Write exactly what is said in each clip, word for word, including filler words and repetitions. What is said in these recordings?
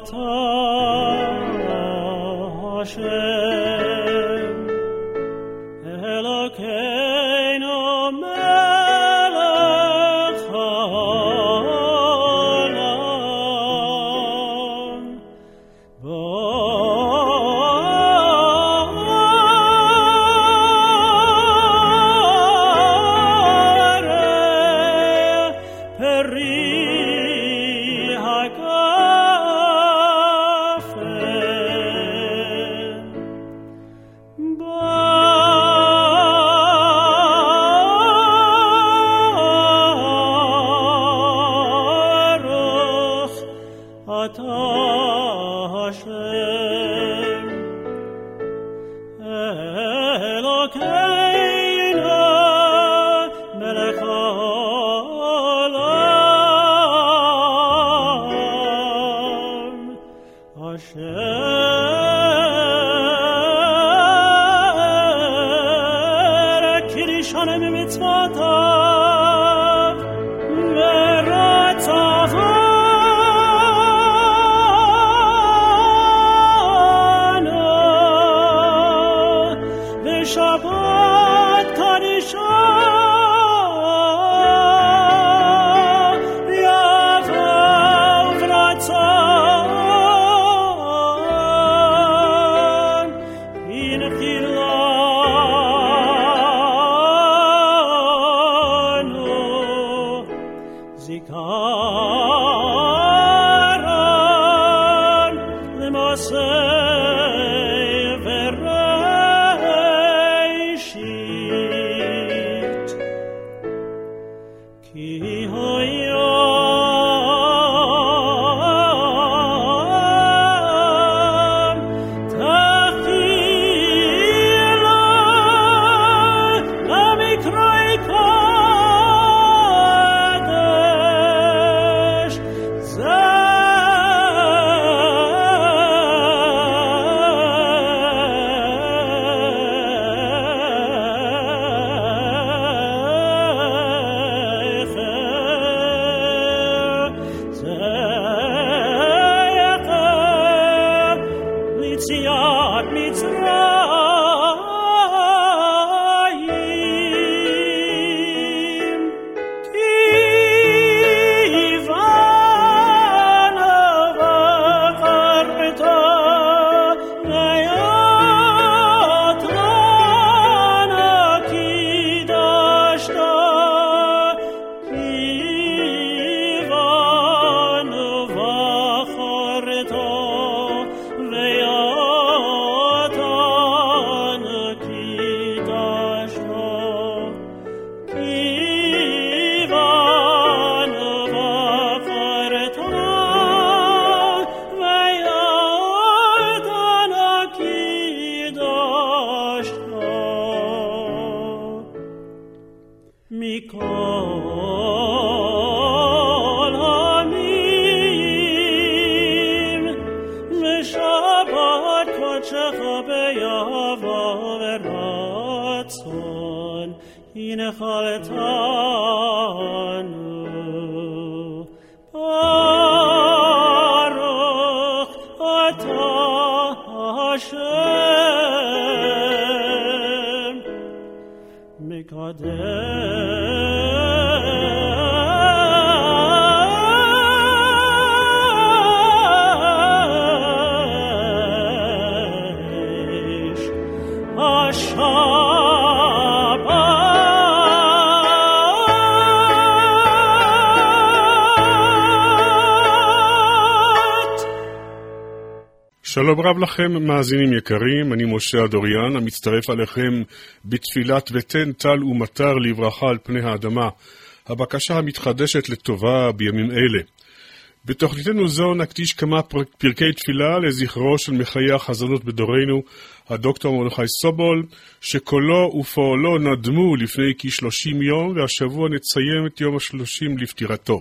שלום רב לכם מאזינים יקרים, אני משה אדוריאן, המצטרף עליכם בתפילת ותן טל ומטר לברכה על פני האדמה, הבקשה המתחדשת לטובה בימים אלה. בתוכניתנו זו נקדיש כמה פרקי תפילה לזכרו של מחיי החזנות בדורנו, הדוקטור מרדכי סובול, שקולו ופועלו נדמו לפני כשלושים יום, והשבוע נציין את יום השלושים לפטירתו.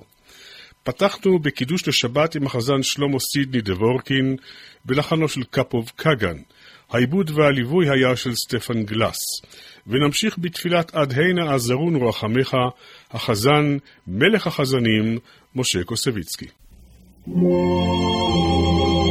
פתחנו בקידוש לשבת עם החזן שלמה סידני דבורקין, בלחנו של קפוב קגן. העיבוד והליווי היה של סטפן גלס. ונמשיך בתפילת עד הנה עזרון רחמך, החזן, מלך החזנים, משה קוסביצקי.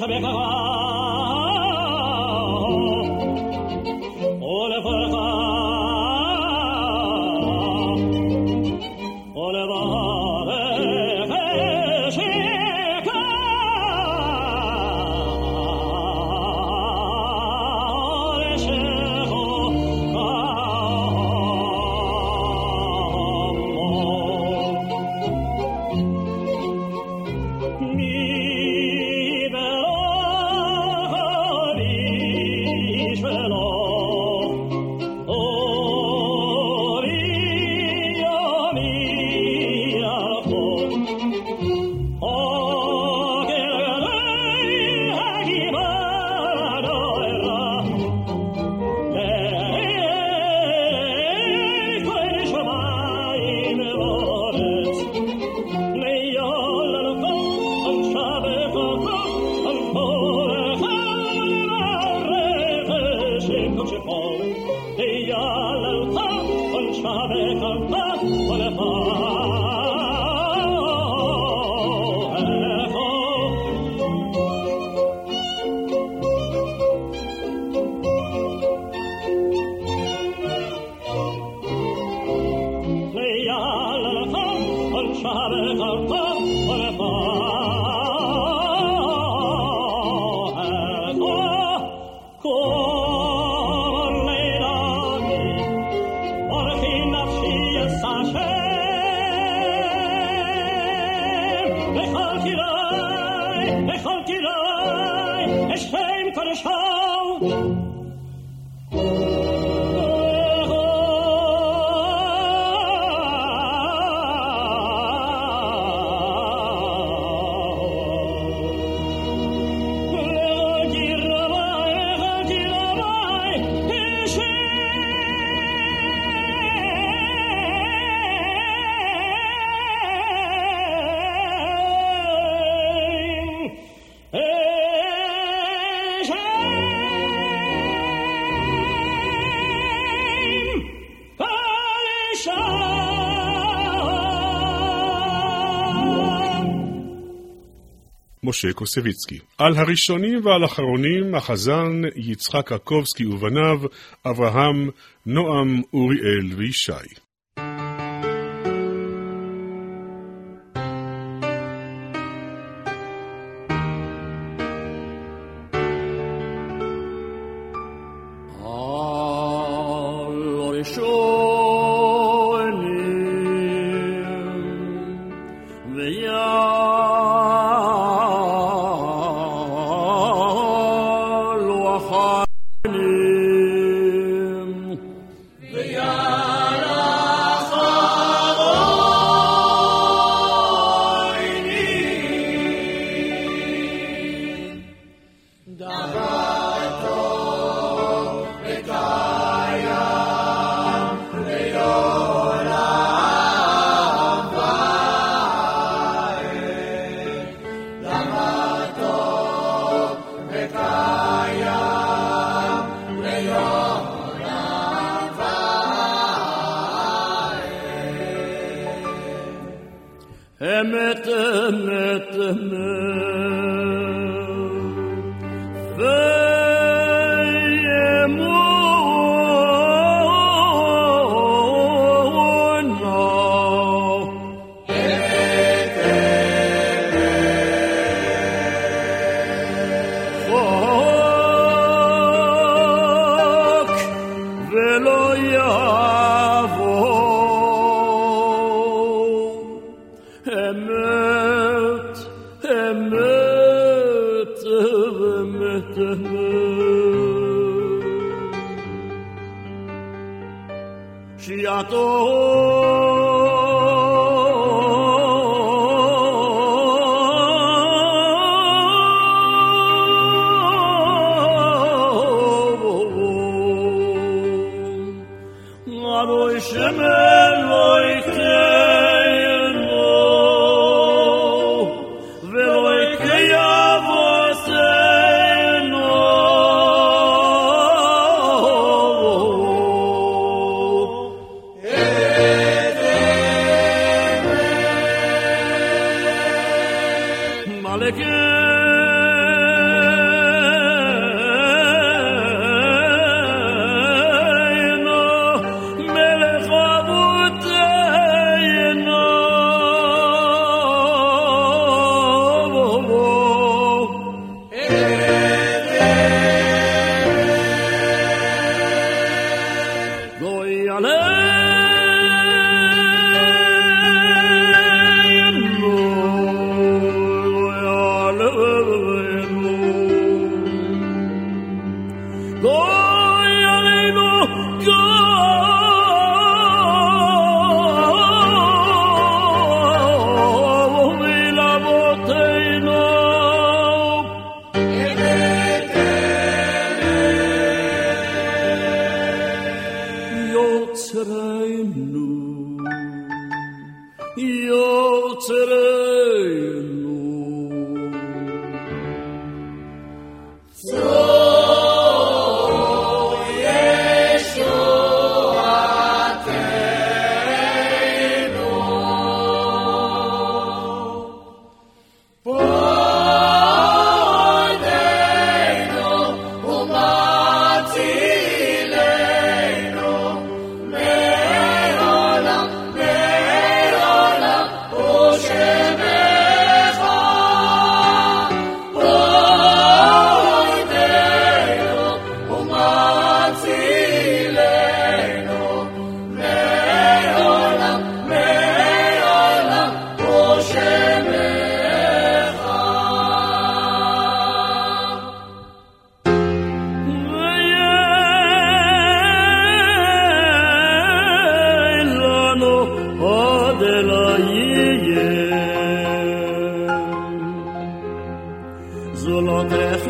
משה קוסביצקי. על הראשונים ועל האחרונים החזן יצחק רקובסקי ובניו אברהם, נועם, אוריאל וישי. emet emet emet Hey זולותך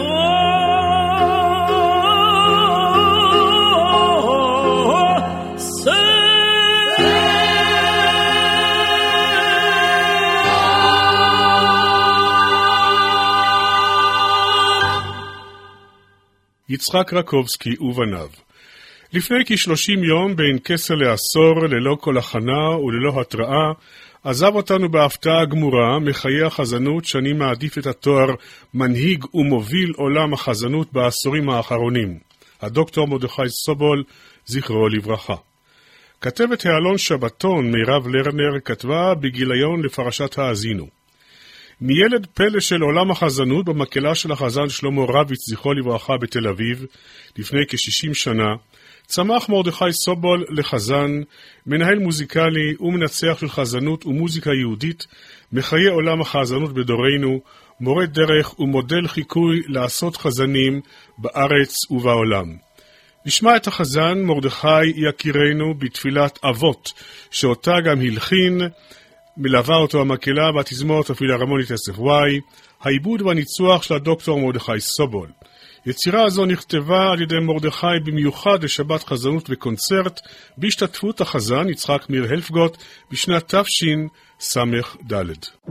יצחק רקובסקי ובניו. לפני כשלושים יום, בין כסר לעשור, ללא כל הכנה וללא התראה, עזב אותנו בהפתעה גמורה מחיי החזנות שאני מעדיף את התואר מנהיג ומוביל עולם החזנות בעשורים האחרונים. הדוקטור מרדכי סובול, זכרו לברכה. כתבת העלון שבתון מירב לרנר כתבה בגיליון לפרשת האזינו. מילד פלא של עולם החזנות במקהלה של החזן שלמה רביץ זכרו לברכה בתל אביב לפני כ-שישים שנה, צמח מרדכי סובול לחזן, מנהל מוזיקלי ומנצח של חזנות ומוזיקה יהודית, מחיי עולם החזנות בדורנו, מורה דרך ומודל חיקוי לעשות חזנים בארץ ובעולם. נשמע את החזן מרדכי יקירנו בתפילת אבות, שאותה גם הלחין, מלווה אותו המקהלה בתזמורת הפילהרמונית אס אף וואי, העיבוד והניצוח של הדוקטור מרדכי סובול. יצירה הזו נכתבה על ידי מרדכי במיוחד לשבת חזנות וקונצרט, בהשתתפות החזן יצחק מיר הלפגוט בשנת תשס"ד.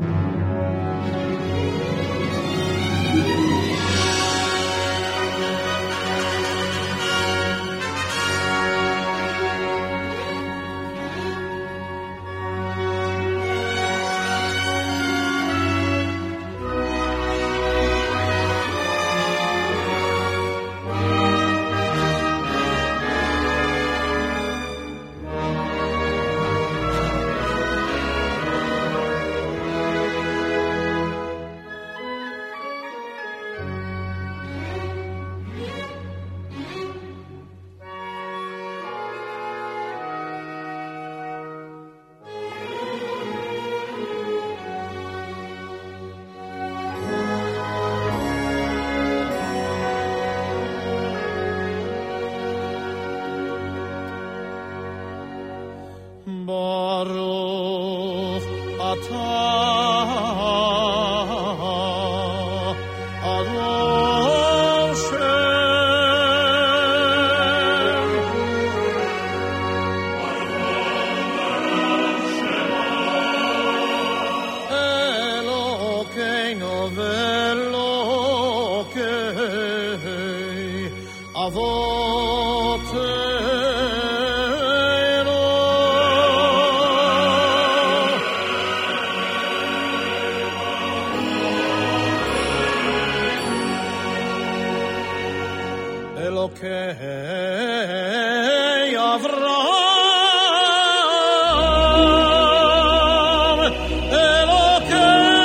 ברוך אתה אדון שם אלוקינו ואלוקי אבותינו אלוקי אברהם אלוקי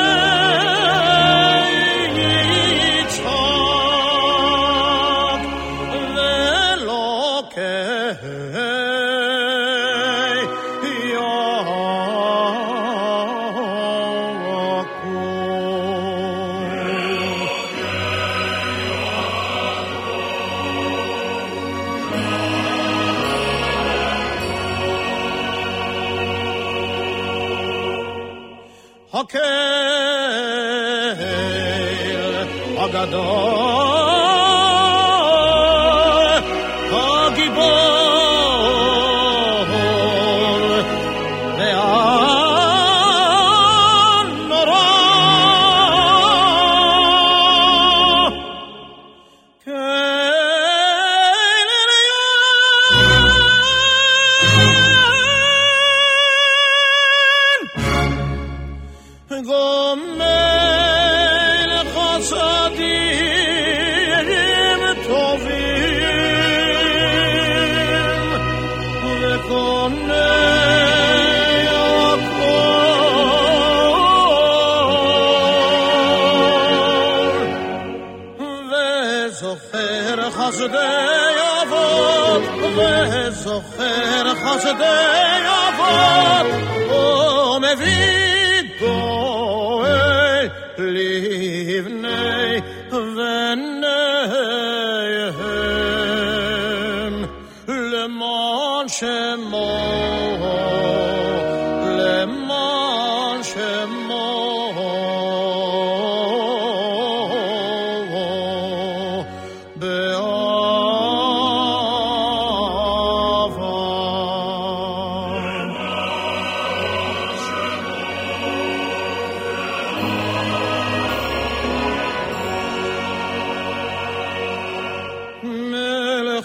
יצחק ואלוקי הקהל הגדול הגיבור והנורא גומל חסדים טובים וקונה הכל וזוכר חסדי אבות וזוכר חסדי אבות ומביא גואל לבני בניהם למען שמו למען שמו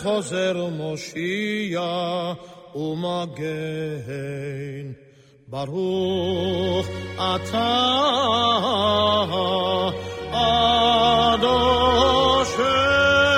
חוזר מושיע ומגן. ברוך אתה אדושם.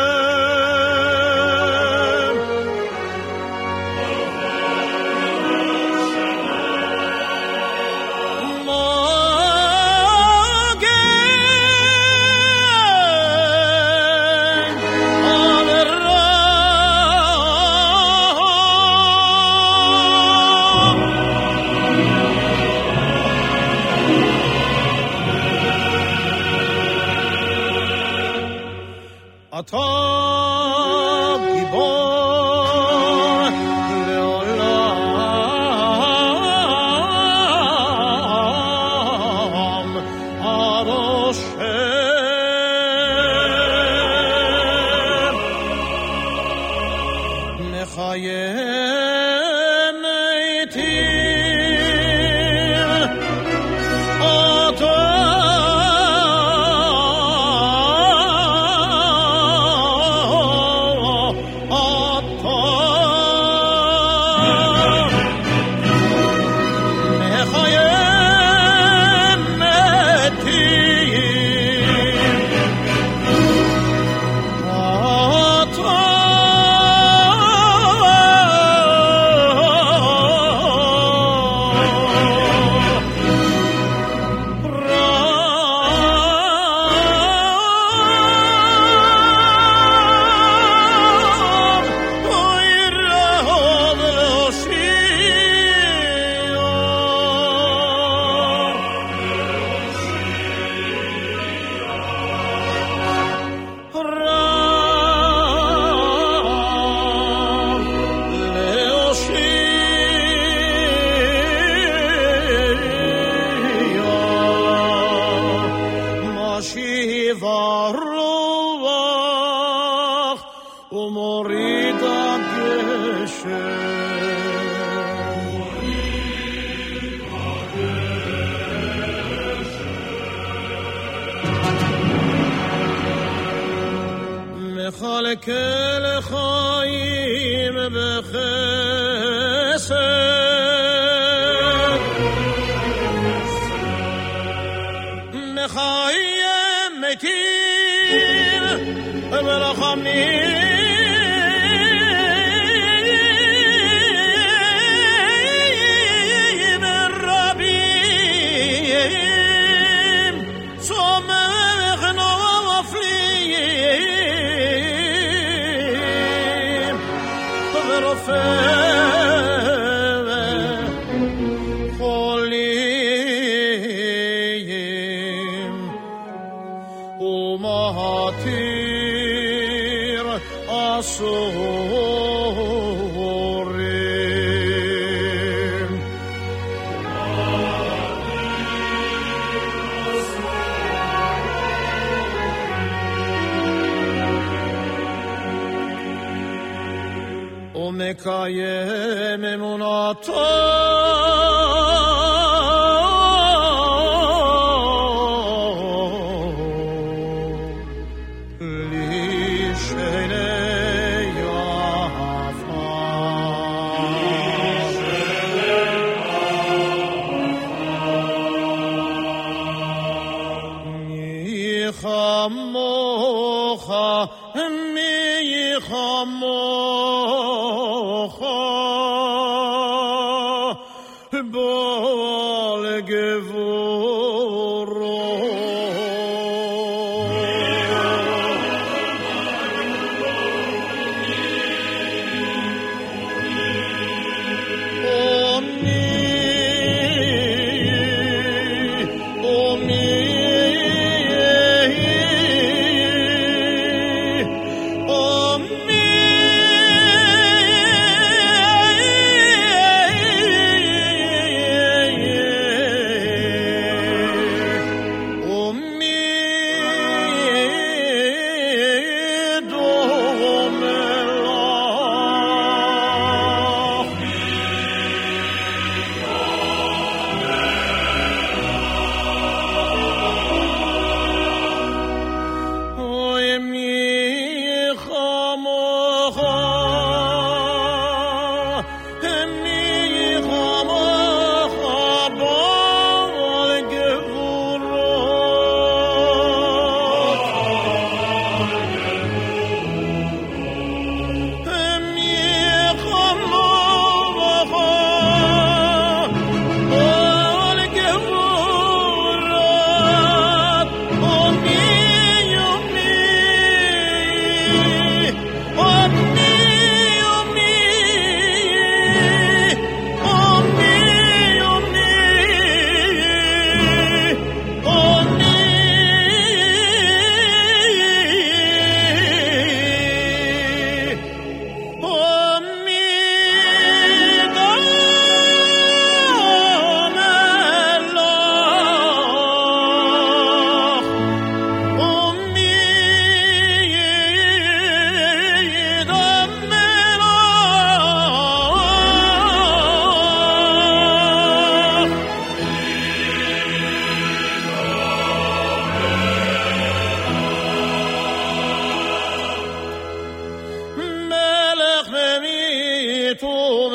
אתה גיבור לעולם אדושם. מחיה מתים אתה הרוח ומוריד הגשם. מחלקה לחיים בחסד, מחיים מתים ורחמים רבים, סומך נופלים ורופא חולים ומהתיר אסורים. ומקיים אמונתו חמוך מי חמוך בעל גבורו.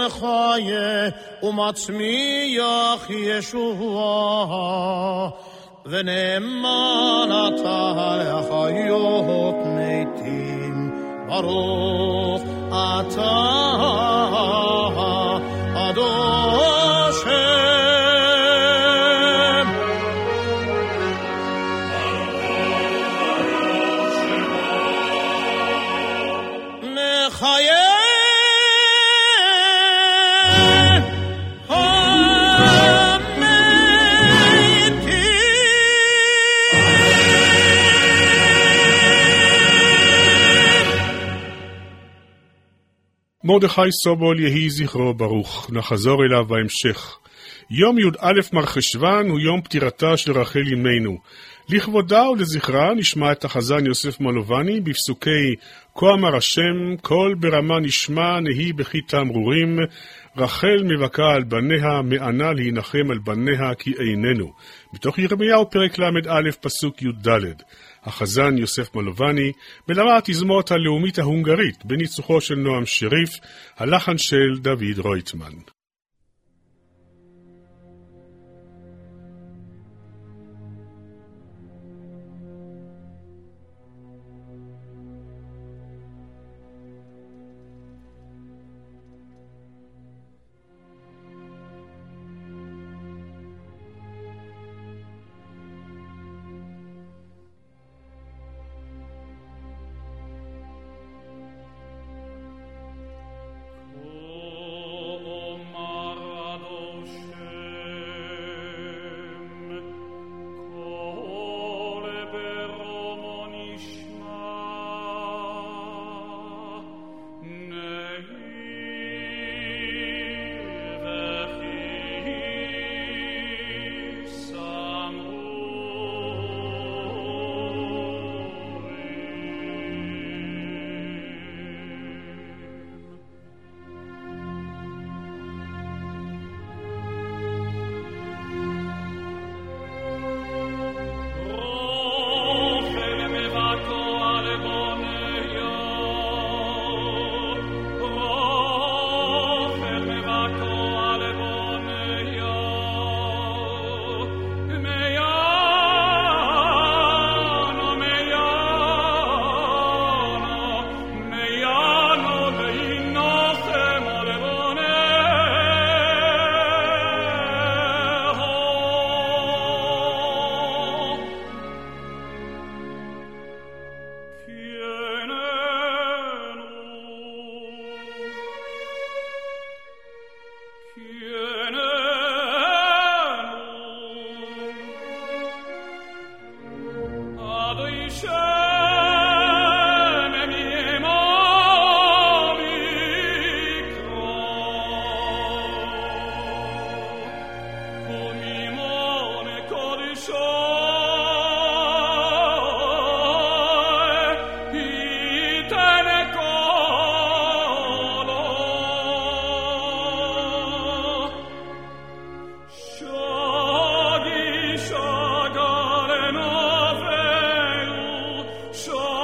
מחיה ומצמיח ישועה ונאמן אתה לחיות מתים ברוך אתה אדושם מחיה מרדכי סובול יהי זכרו ברוך, נחזור אליו בהמשך. יום י"א מרחשוון הוא יום פטירתה של רחל אמנו. לכבודה ולזכרה נשמע את החזן יוסף מלובני בפסוקי כה אמר השם, קול ברמה נשמע נהי בכי תמרורים, רחל מבכה על בניה, מענה להנחם על בניה כי איננו. מתוך ירמיהו פרק למד פסוק י"ד. החזן יוסף מלובני, בלמה התזמורת הלאומית ההונגרית בניצוחו של נועם שריף, הלחן של דוד רויטמן. Sure.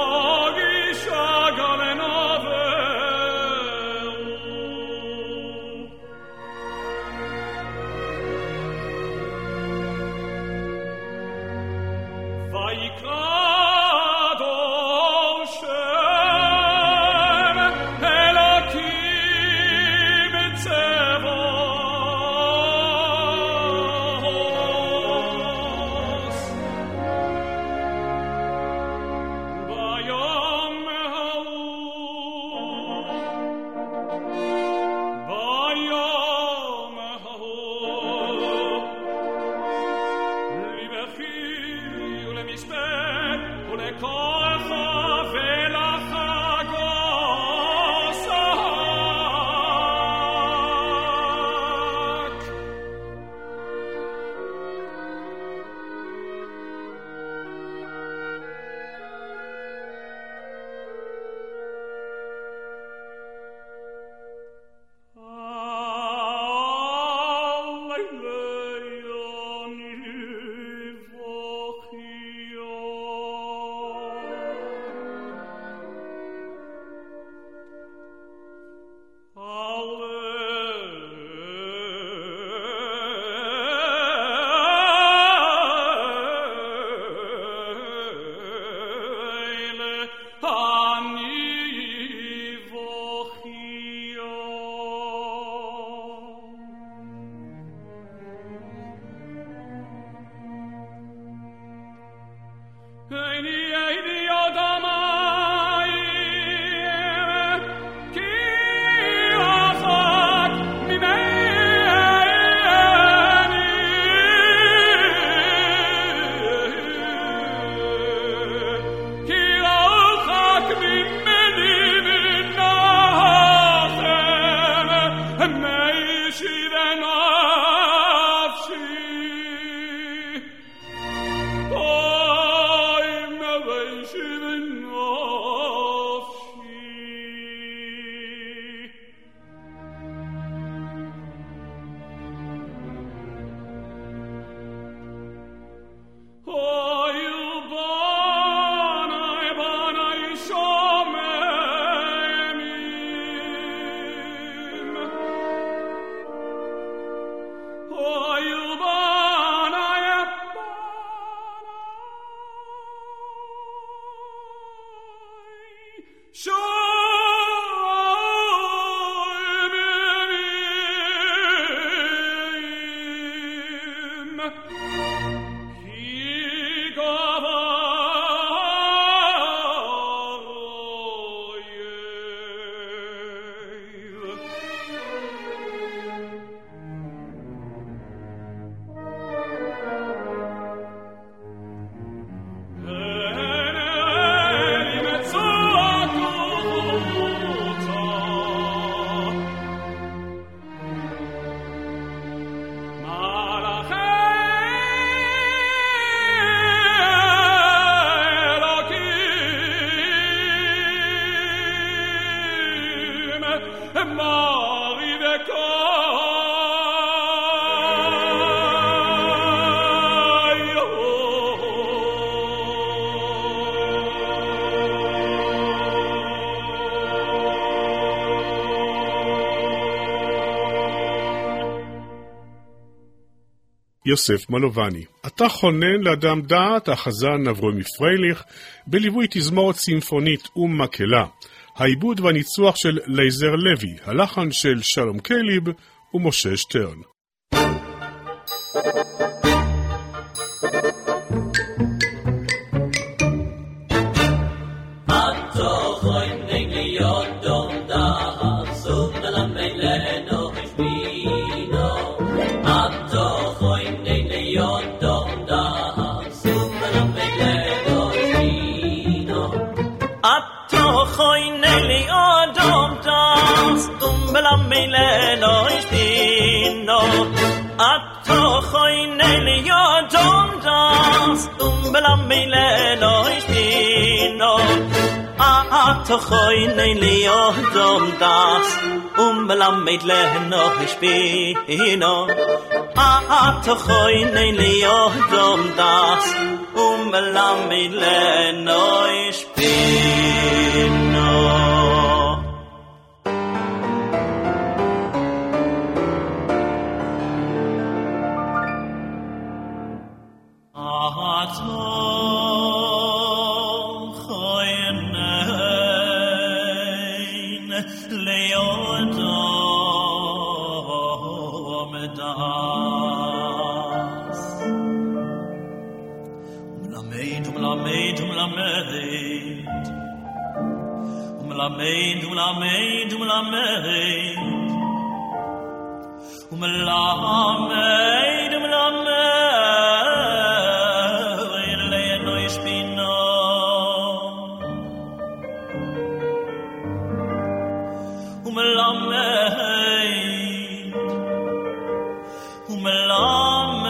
יוסף מלובני. אתה חונן לאדם דעת, החזן אברומי פרייליך, בליווי תזמורת סימפונית ומקהלה. העיבוד והניצוח של לייזר לוי, הלחן של שלום קליב ומשה שטרן. Tochoy nei leo dom das um lamet lehno spino a tochoy nei leo dom das um lamet lehno spino Umlamed, umlamed, umlamed Umlamed, umlamed Le'eno ishpino Umlamed, umlamed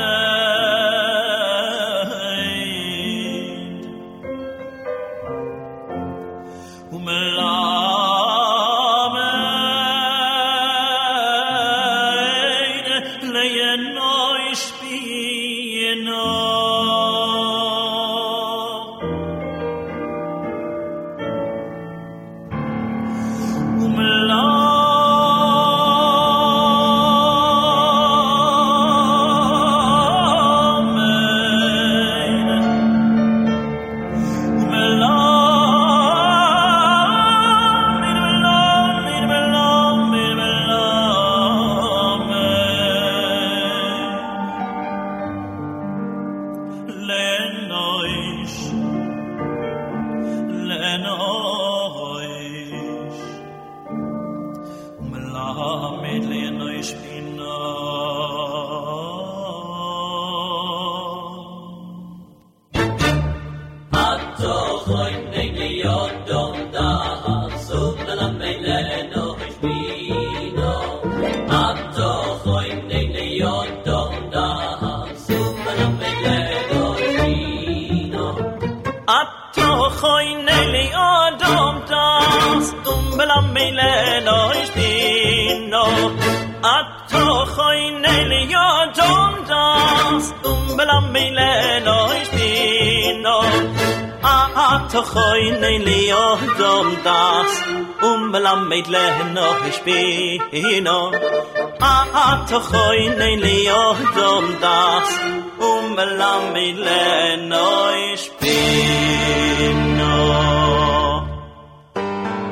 Tochoy nei leo dom das um lamet lehno spino a tochoy nei leo dom das um lamet lehno spino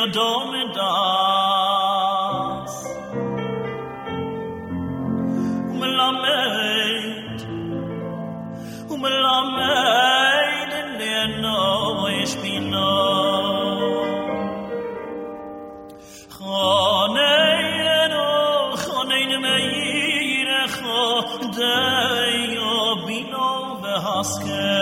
Yodom das Umelamed Umelamed Leno Ishbino Choneino Choneino Meirecho Deyo Bino Vehaske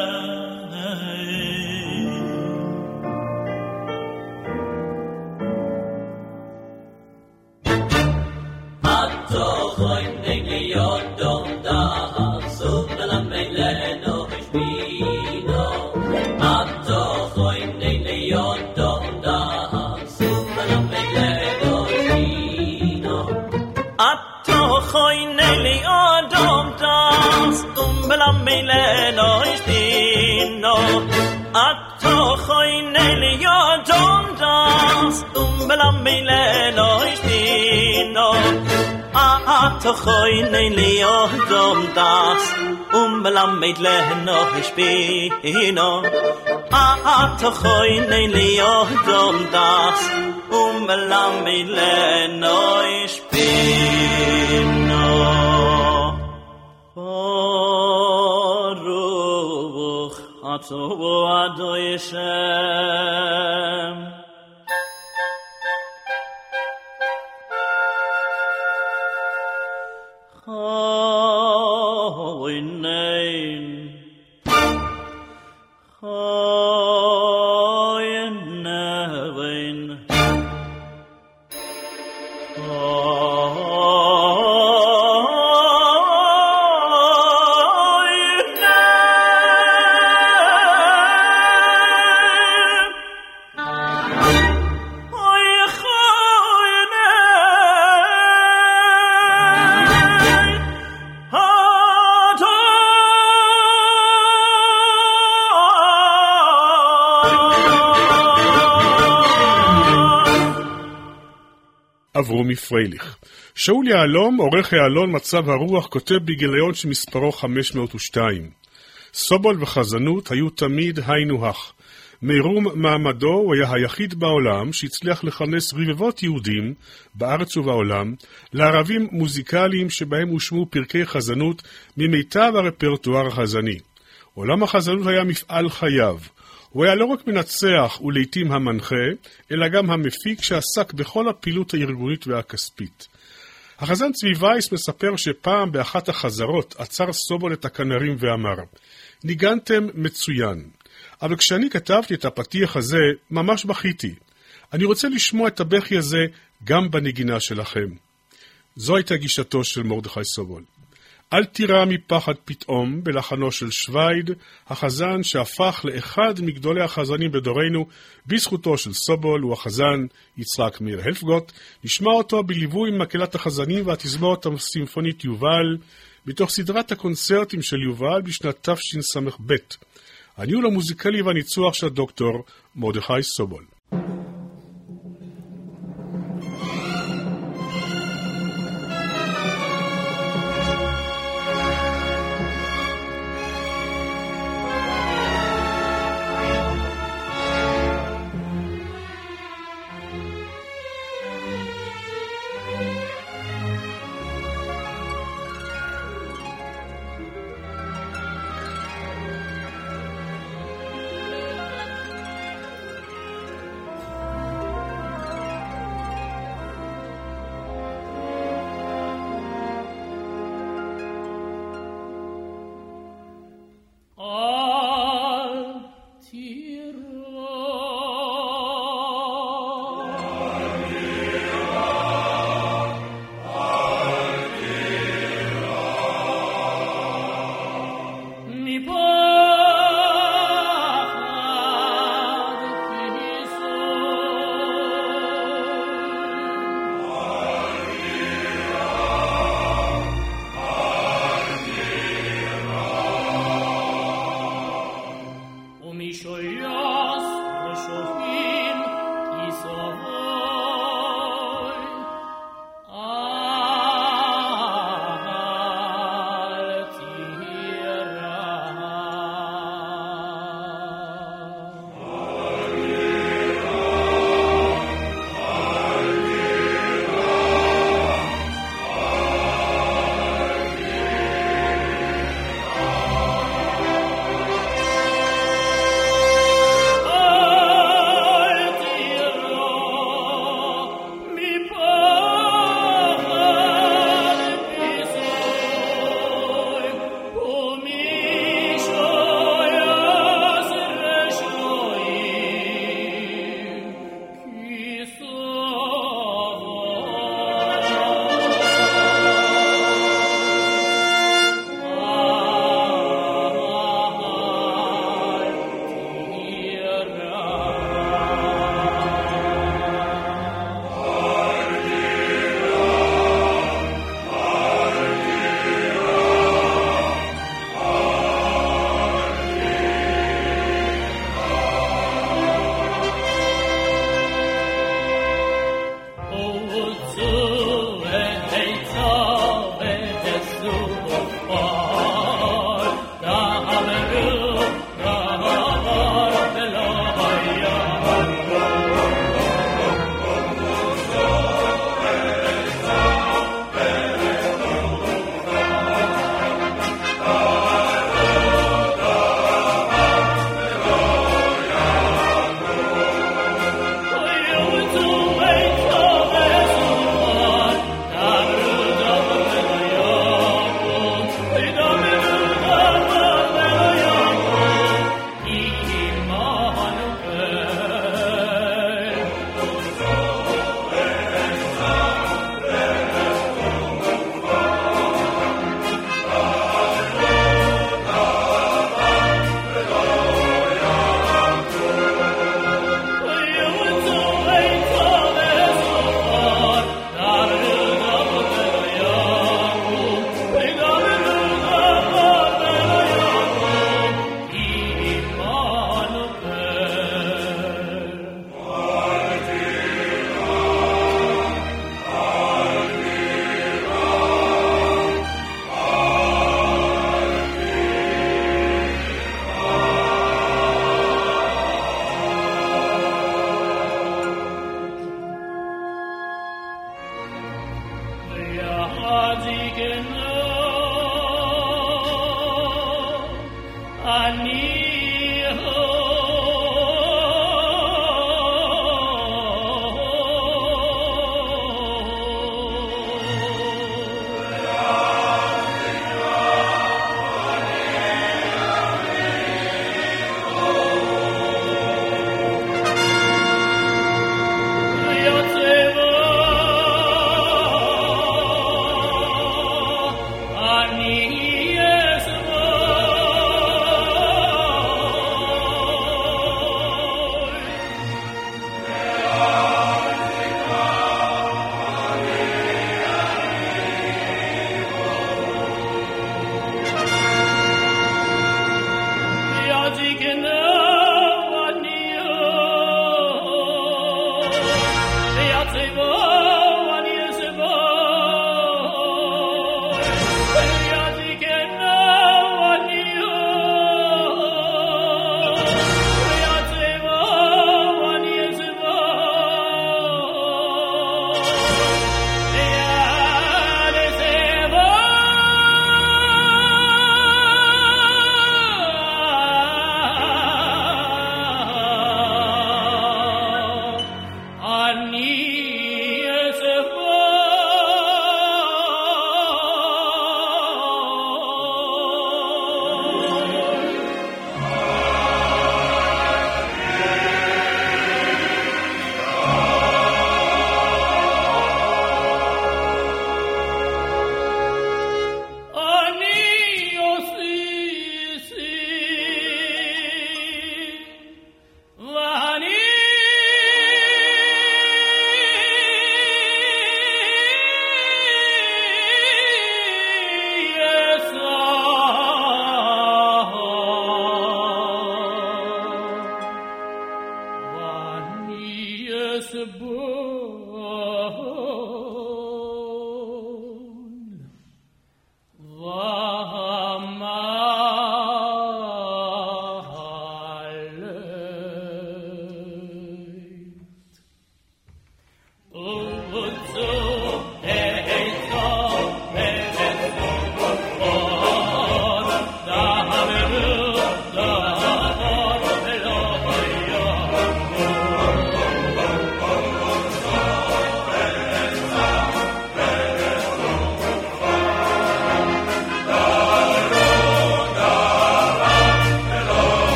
Meleno ich bin no atto khoine li yodom das um belam meleno ich bin no atto khoine li yodom das um belam meleno ich bin no atto khoine li yodom das um belam meleno ich bin no Atobo Adoy Shem Choynein Choynein אברומי פרייליך. שאול יעלום, עורך יעלון מצב הרוח, כותב בגיליון שמספרו חמש מאות ושתיים. סובול וחזנות היו תמיד היינו הך. מרום מעמדו הוא היה היחיד בעולם שהצליח לכנס רבבות יהודים בארץ ובעולם לערבים מוזיקליים שבהם הושמו פרקי חזנות ממיטב הרפרטואר החזני. עולם החזנות היה מפעל חייו. הוא היה לא רק מנצח ולעיתים המנחה, אלא גם המפיק שעסק בכל הפעילות הארגונית והכספית. החזן צבי וייס מספר שפעם באחת החזרות עצר סובול את הכנרים ואמר, ניגנתם מצוין, אבל כשאני כתבתי את הפתיח הזה, ממש בכיתי. אני רוצה לשמוע את הבכי הזה גם בנגינה שלכם. זו הייתה גישתו של מרדכי סובול. אל תירא מפחד פתאום בלחנו של שווייד, החזן שהפך לאחד מגדולי החזנים בדורנו, בזכותו של סובול הוא החזן יצחק מאיר הלפגוט. נשמע אותו בליווי מקהלת החזנים והתזמורת הסימפונית יובל, מתוך סדרת הקונצרטים של יובל בשנת תשס"ב. הניהול המוזיקלי והניצוח של דוקטור מרדכי סובול.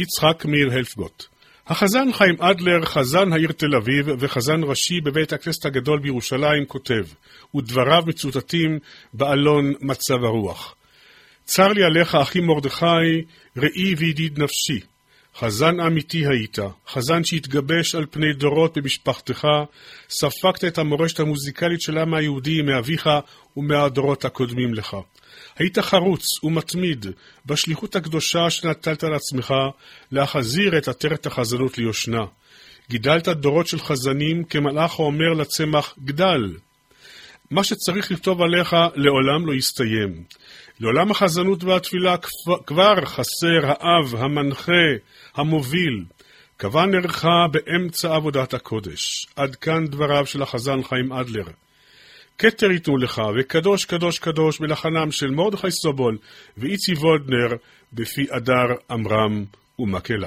יצחק מאיר הלפגוט. החזן חיים אדלר, חזן העיר תל אביב וחזן ראשי בבית הכנסת הגדול בירושלים, כותב, ודבריו מצוטטים באלון מצב הרוח. צר לי עליך אחי מרדכי, ראי וידיד נפשי. חזן אמיתי היית, חזן שהתגבש על פני דורות במשפחתך, ספקת את המורשת המוזיקלית של העם היהודי מאביך ומהדורות הקודמים לך. היית חרוץ ומתמיד בשליחות הקדושה שנטלת על עצמך להחזיר את עטרת החזנות ליושנה. גידלת דורות של חזנים כמלאך האומר לצמח גדל. מה שצריך לכתוב עליך לעולם לא יסתיים. לעולם החזנות והתפילה כבר חסר האב, המנחה, המוביל. קבע נרך באמצע עבודת הקודש. עד כאן דבריו של החזן חיים אדלר. כתר ייתנו לך, וקדוש קדוש קדוש בלחנם של מרדכי סובול ואיצי וולדנר בפי אדר אמרם ומקלה.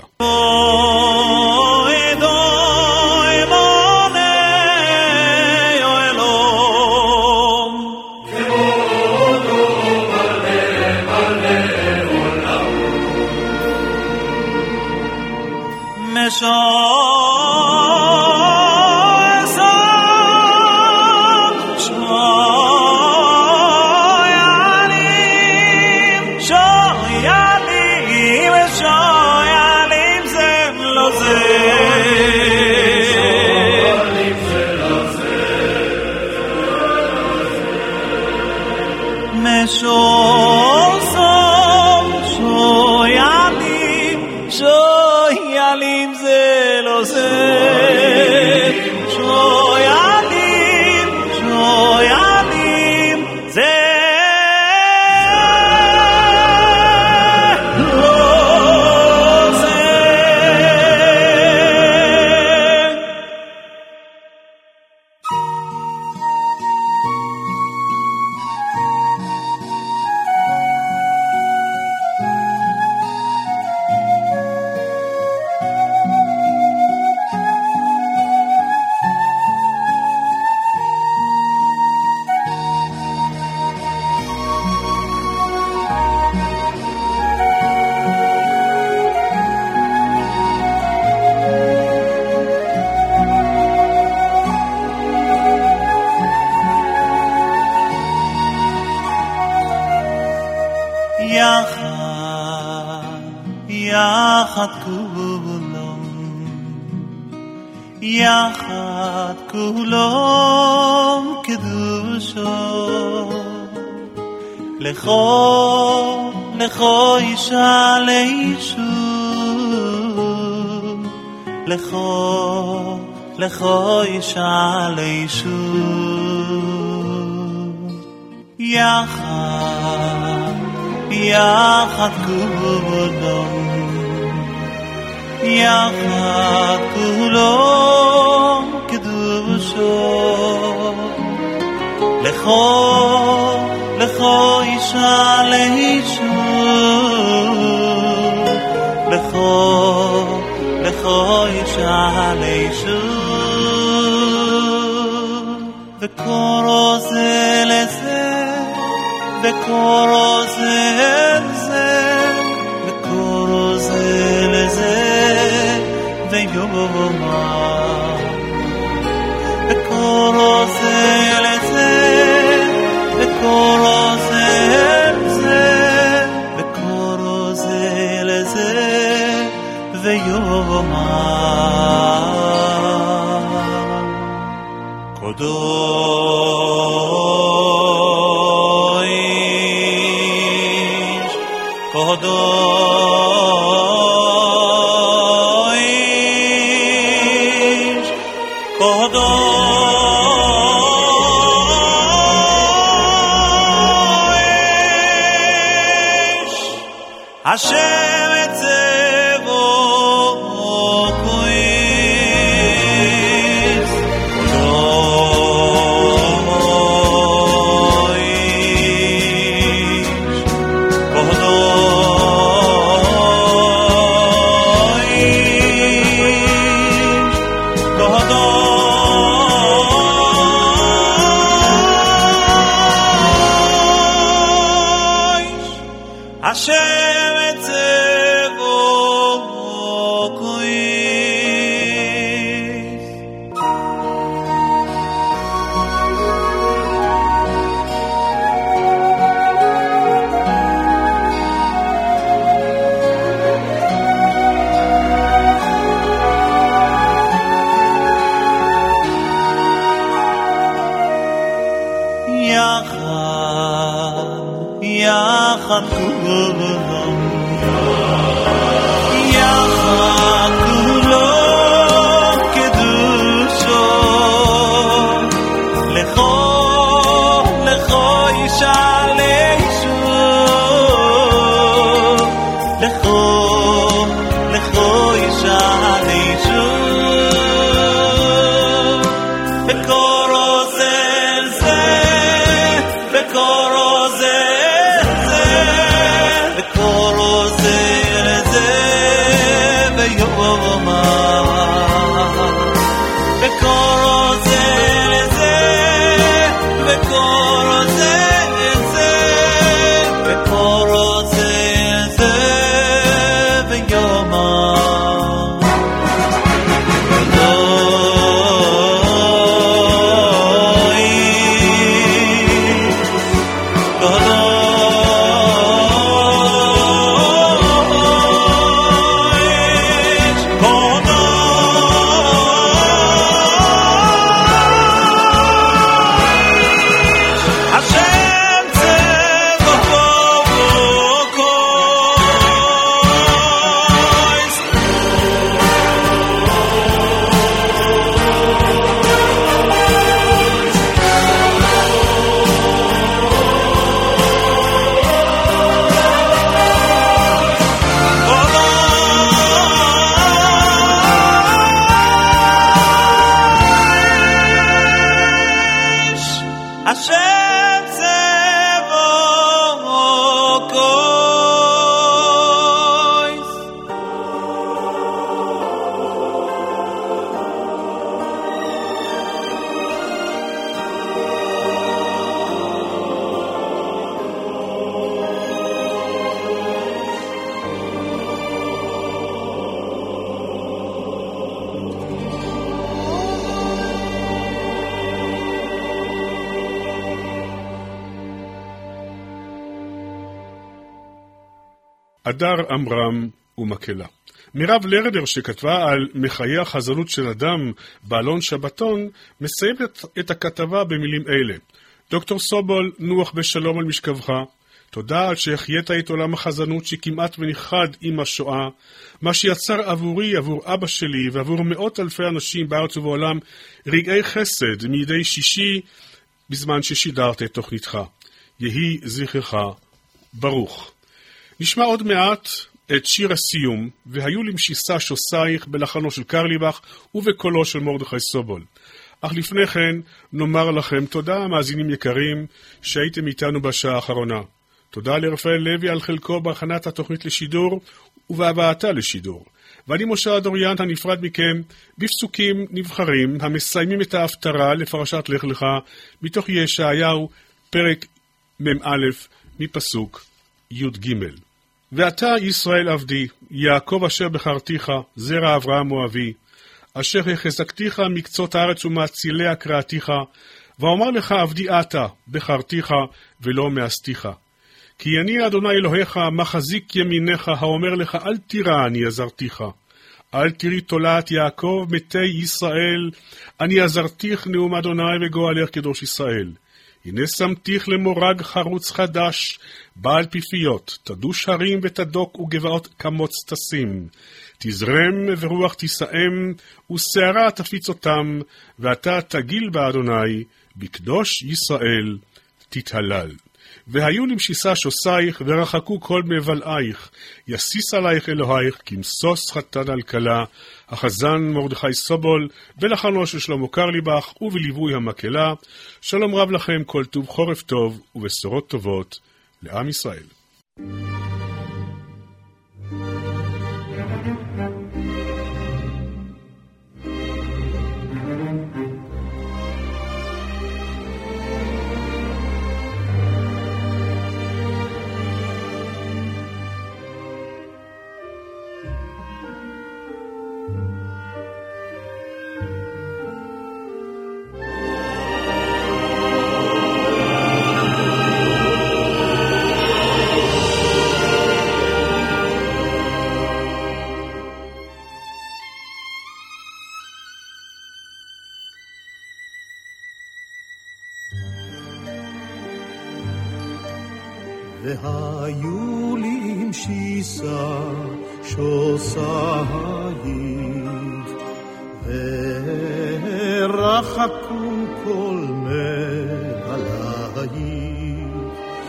יחד כולם, יחד כולם קדושו, לכו לכו אישה לאישו, לכו לכו אישה לאישו, יחד יחד כולם, יחד כולם קדושו, לכו לכו אישה לאישו, לכו לכו אישה לאישו, וקורו זה לזה וקורו זה לזה, וקורו זה לזה ויומא, וקורו זה לזה, וקורו זה לזה, וקורו זה לזה ויומא, קודש, קודש, השם צבאות כויס, קודש, השם צבאות יחד כולם יחד כולם קדושו לכו לכו ישאל ישו לכו לכו ישאל ישו בקורו זה זה בקורו זה זה בקורו זה זה ביומה בקורו זה זה בקורו זה זה בקורו זה זה ביומה אדר אמרם ומקלה. מירב לרדר שכתבה על מחיי החזנות של אדם באלון שבתון מסיימת את, את הכתבה במילים אלה: דוקטור סובול, נוח בשלום על משכבך, תודה על שהחיית את עולם החזנות שכמעט ונכחד עם השואה, מה שיצר עבורי, עבור אבא שלי ועבור מאות אלפי אנשים בארץ ובעולם רגעי חסד מידי שישי בזמן ששידרת את תוכניתך. יהי זכרך ברוך. נשמע עוד מעט את שיר הסיום, והיו למשיסה שוסייך בלחנו של קרליבך ובקולו של מרדכי סובול. אך לפני כן נאמר לכם תודה, מאזינים יקרים, שהייתם איתנו בשעה האחרונה. תודה לרפאל לוי על חלקו בהכנת התוכנית לשידור ובהבאתה לשידור. ואני משה אדוריאן הנפרד מכם בפסוקים נבחרים המסיימים את ההפטרה לפרשת לך לך מתוך ישעיהו פרק מ"א מפסוק י"ג. ואתה ישראל עבדי, יעקב אשר בחרתיך, זרע אברהם אוהבי, אשר החזקתיך מקצות הארץ ומאציליה קראתיך, ואומר לך עבדי אתה, בחרתיך ולא מאסתיך. כי אני אדוני אלוהיך, מחזיק ימיניך, האומר לך אל תירא, אני עזרתיך. אל תראי תולעת יעקב מתי ישראל, אני עזרתיך נאום אדוני וגואלך קדוש ישראל. הנה שמתיך למורג חרוץ חדש, בעל פיפיות, תדוש הרים ותדוק וגבעות כמוץ תשים. תזרם ורוח תסאם, ושערה תפיץ אותם, ואתה תגיל באדוני, בקדוש ישראל תתהלל. והיו למשיסה שוסייך, ורחקו כל מבלעייך, יסיס עלייך אלוהייך, כמסוס חתן על כלה, החזן מרדכי סובול, ולחנו של שלמה קרליבך, ובליווי המקלה. שלום רב לכם, כל טוב חורף טוב, ובשורות טובות לעם ישראל. והיו לי עם שיסה שוסייך ורחקו כל מעלייך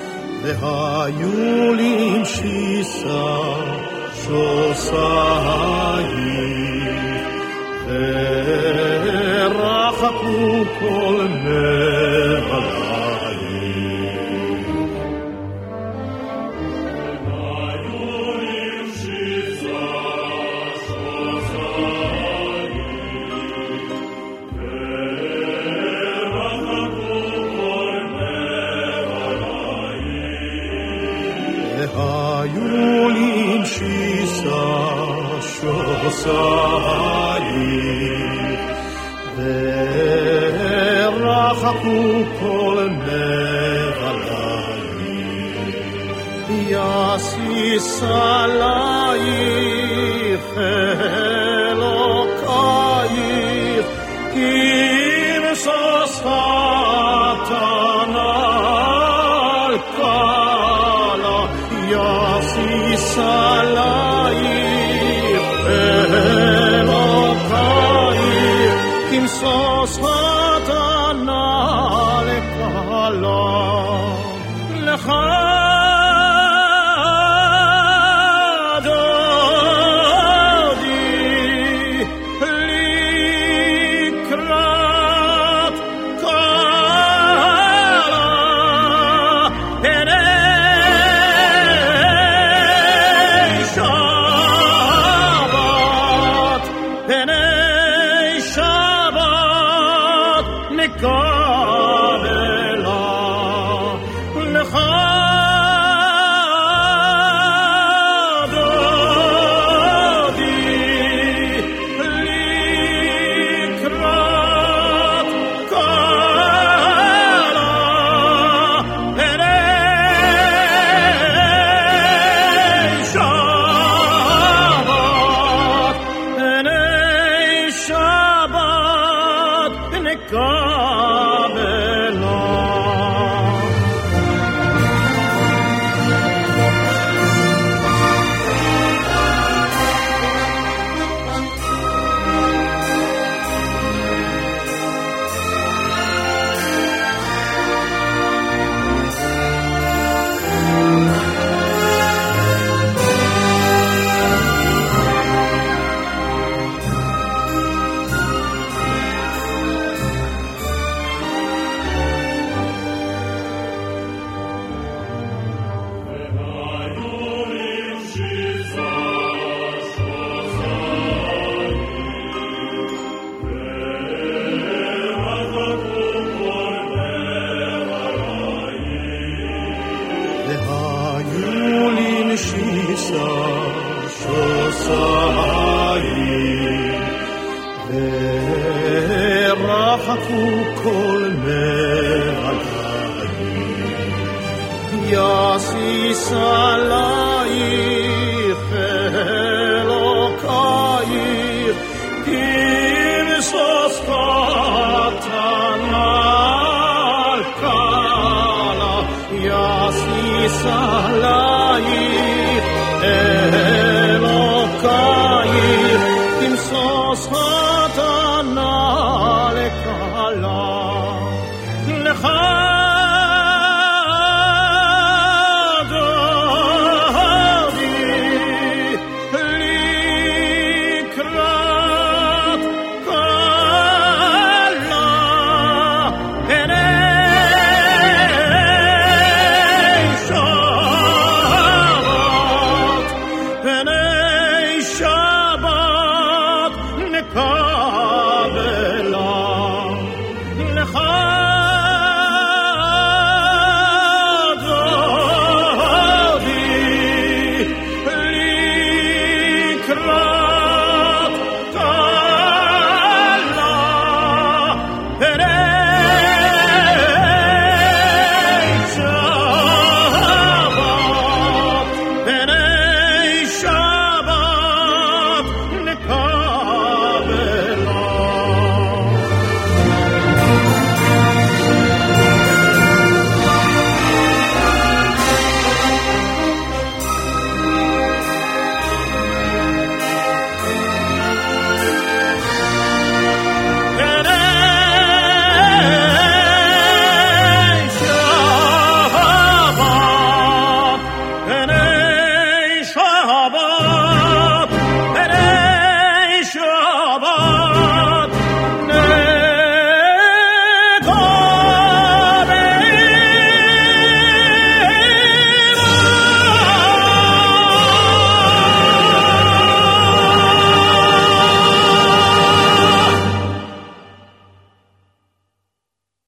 והיו לי עם שיסה שוסייך ורחקו כל מעלייך היו לי עם שיסה שוסייך ורחקו כל נבלייך יסיס עלייך אלוקייך כי משוש התנה על קלה יסיס עלייך אלוקייך כמשוש התנה לקלה לך Elokayich, Kim Sos